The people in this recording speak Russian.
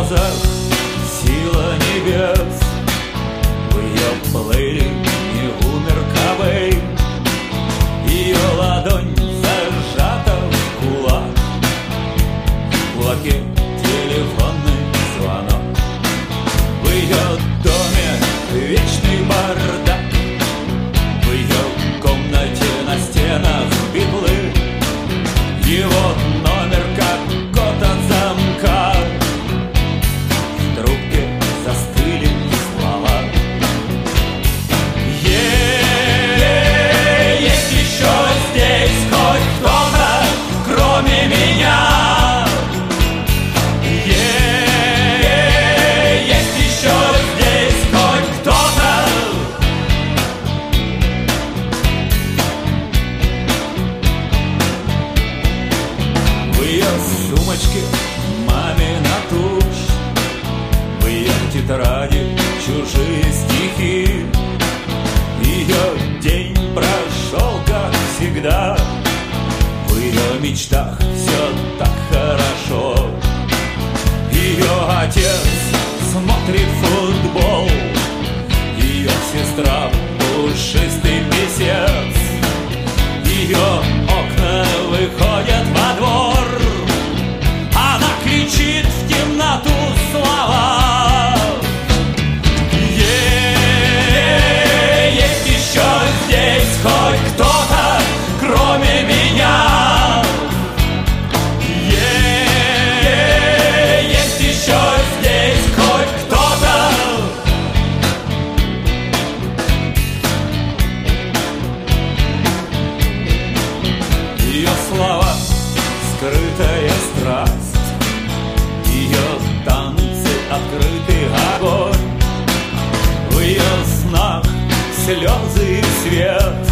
глазах сила небес, в ее плеере не умер Кобейн. Ее ладонь зажата в кулак, в кулаке телефонный звонок. В ее доме вечный бардак, в ее комнате на стенах битлы. Его номер как код от замка, в трубке застыли слова. Есть еще здесь хоть кто-то, кроме меня. Есть еще здесь хоть кто-то. В ее сумочке мамина тушь, в ее тетради чужие стихи. Ее день прошел, как всегда, в ее мечтах все так хорошо. Ее отец смотрит футбол, ее сестра пушистый писец. Ее окна выходят во двор, она кричит в темноту слова. Есть еще здесь хоть кто-то, кроме меня. Есть еще здесь хоть кто-то. Ее слова — скрытая страсть, ее танцы — открытый огонь. В ее снах слезы и свет,